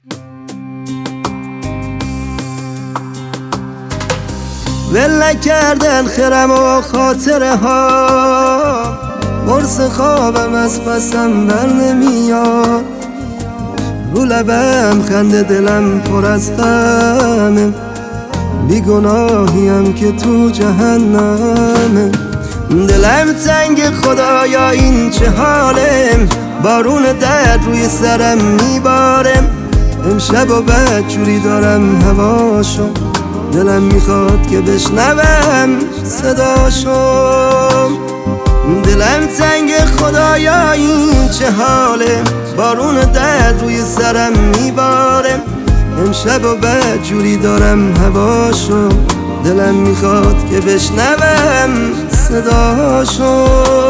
ول نکردن خرم و خاطره ها، قرص خوابم از پسم بر نمیاد. رو لبم خنده دلم پر از غمه، بیگناهیم که تو جهنمه. دلم تنگ خدایا این چه حاله، بارون درد روی سرم میباره. امشب و بعد جوری دارم هواشو، دلم میخواد که بشنوم صداشو. دلم تنگ خدایا این چه حاله، بارون درد روی سرم میباره. امشب و بعد جوری دارم هواشو، دلم میخواد که بشنوم صداشو.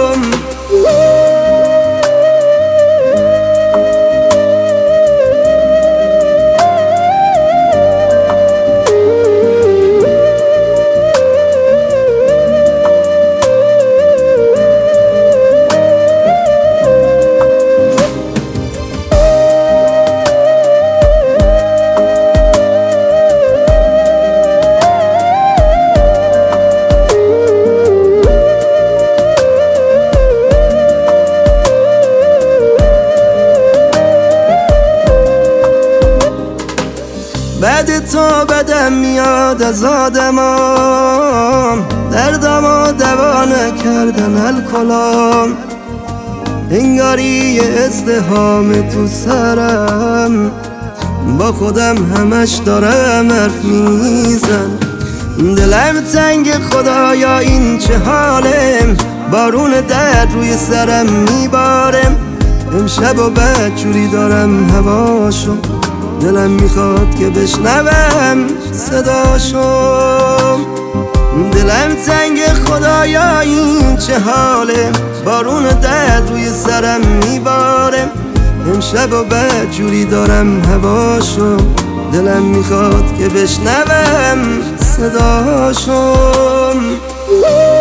بعد تو بدم میاد از آدمام، دردمو دوا نکردن الکلام. انگاری ازدحام تو سرم، با خودم همش دارم حرف میزن. دلم تنگ خدایا این چه حاله، بارون درد روی سرم میباره. امشب و بعد جوری دارم هواشو، دلم میخواد که بشنوم صداشو. دلم تنگ خدایا این چه حاله، بارون درد روی سرم میباره. امشب و بعد جوری دارم هواشو، دلم میخواد که بشنوم صداشو.